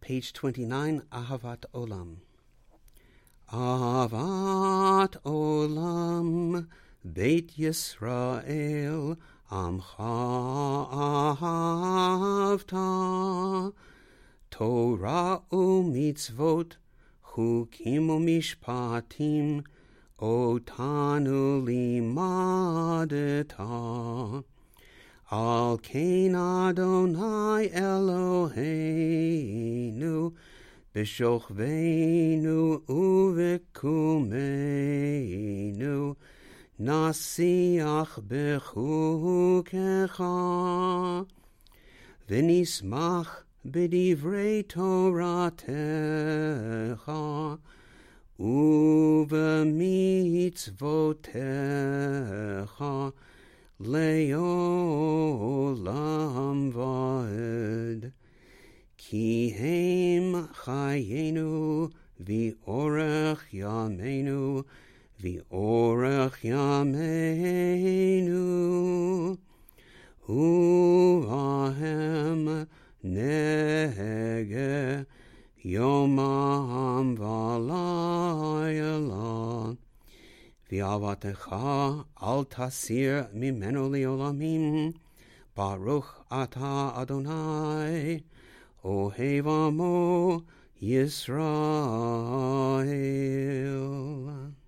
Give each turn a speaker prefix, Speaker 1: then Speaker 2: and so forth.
Speaker 1: page 29, Ahavat Olam. Ahavat Olam, Beit Yisrael, Amcha Ahavta, Torah u'mitzvot, Chukim u'mishpatim, Otanu limadeta. Al kein Adonai Eloheinu, B'shochveinu u'v'kumeinu, Nasiach b'chukecha, V'nismach b'divrei Toratecha, u'v'mitzvotecha, Le'olam va'ed. Ki hem chayenu v'orech yameinu v'orech yameinu u'vahem nege yomam v'layla. V'avatecha al tasir mimenu leolamim, Baruch ata Adonai, Ohev amo Yisrael.